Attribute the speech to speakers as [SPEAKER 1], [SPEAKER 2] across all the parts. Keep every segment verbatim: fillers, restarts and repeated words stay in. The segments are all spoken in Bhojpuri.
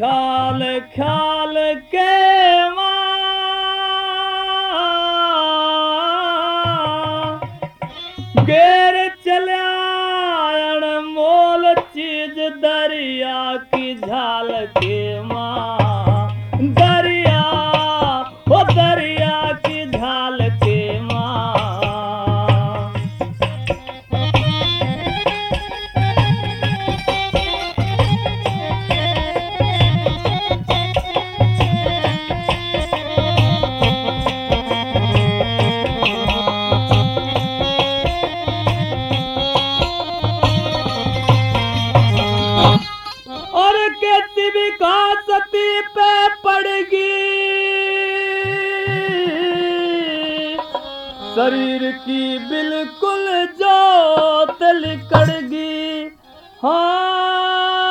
[SPEAKER 1] ख्याल ख्याल के मां गेर चल्या अनमोल चीज दरिया की झाल के मां दरिया ओ दरिया की झाल के मां सती पे पड़गी शरीर की बिल्कुल जोत लिकड़गी। हाँ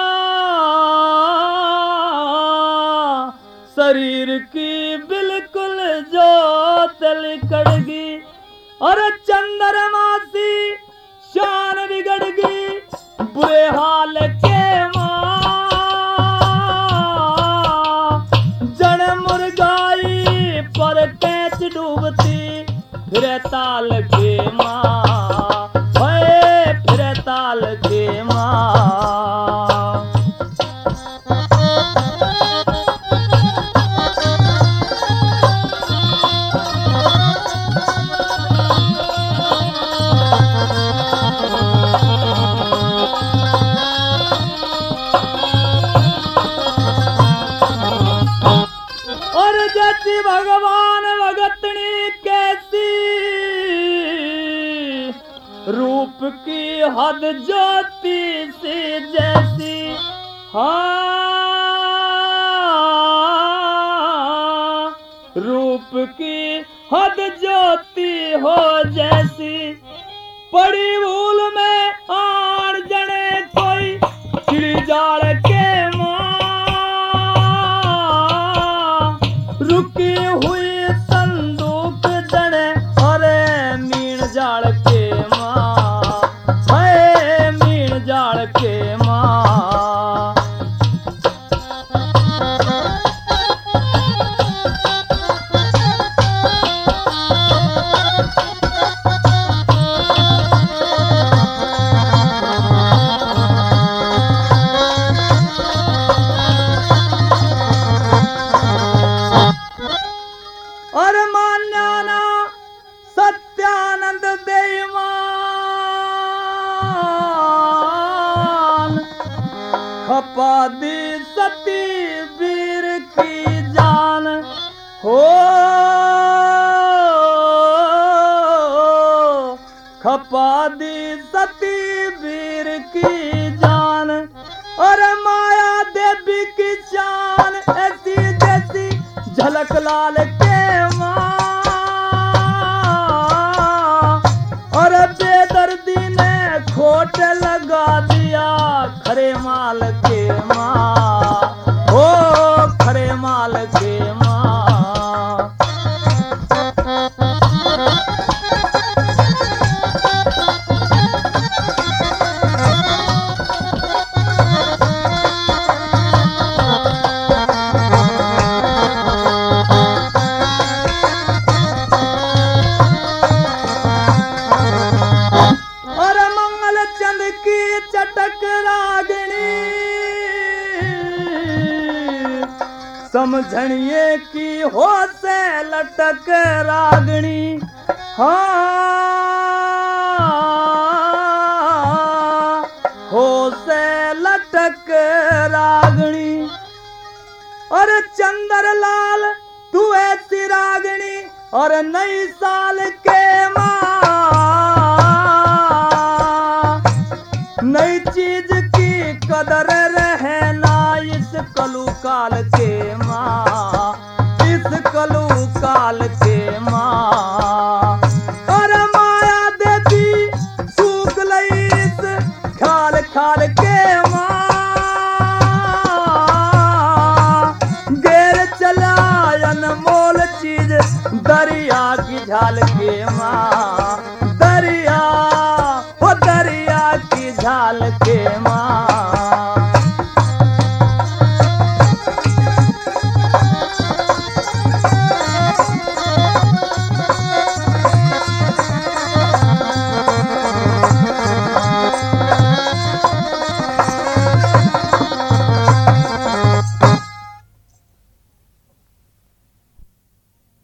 [SPEAKER 1] शरीर की बिल्कुल जोत लिकड़गी और चंद्रमा सी शान बिगड़गी बुरे हाल के पर कैच डूबती फिर ताल के मां फिर ताल के मां जैसी भगवान भगतनी कैसी रूप की हद ज्योति सी जैसी। हाँ रूप की हद ज्योति हो जैसी पड़ी भूल में आड़ जने कोई चिड़ी जाड़ के रुकी हुई संदूक जने अरे मीण जाड़ के मां है मीण जाड़ के मां और मान्याना सत्यानंद बेईमान खपा दी सती वीर की जान हो खपा दी सती वीर की जान और माया देवी की जान ऐसी जैसी झलक लाल के और बेदर्दी ने खोट लगा दिया खरे माल के मां हो खरे माल के मां चटक रागणी समझनिए की हो से लटक रागणी। हाँ हो से लटक रागणी और चंद्रलाल तू ऐसी रागणी और नई साल के मां नई चीज की कदर रहना इस कलु काल के मां इस कलु काल के मां और माया देवी सूख लई इस खाल खाल के मां गेर चला अनमोल चीज दरिया की झाल